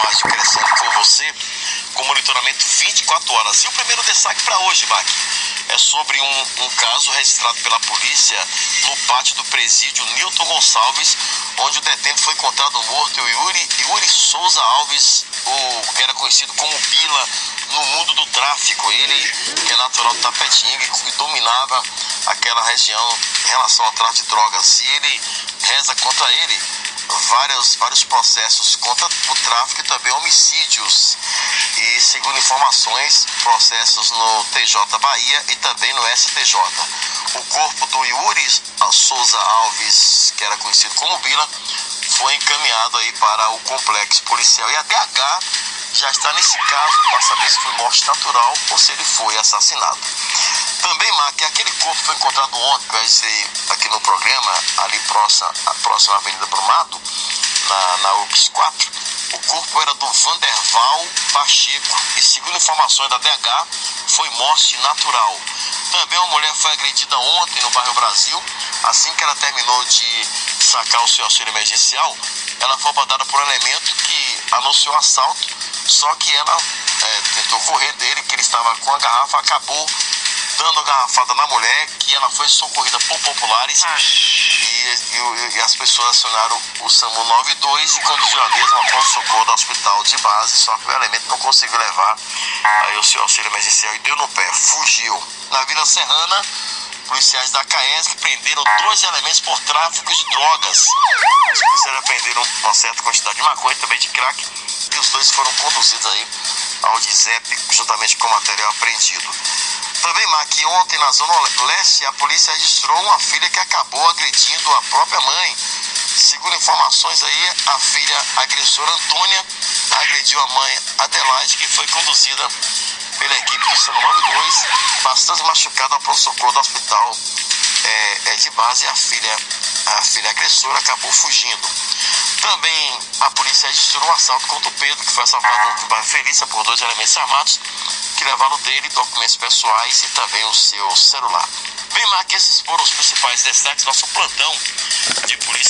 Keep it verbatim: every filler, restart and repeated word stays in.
imagem crescendo com você, com monitoramento vinte e quatro horas. E o primeiro destaque para hoje, Mac, é sobre um, um caso registrado pela polícia no pátio do presídio Nilton Gonçalves, onde o detento foi encontrado morto, o Yuri, Yuri Souza Alves, o que era conhecido como Bila, no mundo do tráfico. Ele, que é natural de Tapetinga e dominava aquela região em relação ao tráfico de drogas. E ele reza contra ele vários, vários processos contra o tráfico e também homicídios. E, segundo informações, processos no T J Bahia e também no S T J. O corpo do Yuri Souza Alves, que era conhecido como Bila, foi encaminhado aí para o complexo policial. E a D H já está nesse caso para saber se foi morte natural ou se ele foi assassinado. Também, Mac, aquele corpo foi encontrado ontem, que eu avisei aqui no programa, ali próxima, próxima à Avenida Brumato, na, na U P S quatro. O corpo era do Vanderval Pacheco e, segundo informações da D H, foi morte natural. Também uma mulher foi agredida ontem no bairro Brasil. Assim que ela terminou de sacar o seu auxílio emergencial, ela foi abordada por um elemento que anunciou assalto, só que ela é, tentou correr dele, que ele estava com a garrafa, acabou dando a garrafada na mulher, que ela foi socorrida por populares e, e, e as pessoas acionaram o SAMU noventa e dois e conduziu a mesma para o socorro do hospital de base, só que o elemento não conseguiu levar aí o seu auxílio emergencial e deu no pé, fugiu. Na Vila Serrana, policiais da CAESC prenderam dois elementos por tráfico de drogas. Os policiais apreenderam uma certa quantidade de maconha e também de crack, e os dois foram conduzidos aí ao D I S E P juntamente com o material apreendido. Também, Mac, ontem na Zona Leste, a polícia registrou uma filha que acabou agredindo a própria mãe. Segundo informações aí, a filha agressora Antônia agrediu a mãe Adelaide, que foi conduzida pela equipe do SAMU noventa e dois, bastante machucada ao pronto-socorro do hospital é, é de base. A filha, a filha agressora acabou fugindo. Também a polícia registrou um assalto contra o Pedro, que foi assaltado no bairro Felícia por dois elementos armados, que levaram dele documentos pessoais e também o seu celular. Bem, Mark, esses foram os principais destaques do nosso plantão de polícia.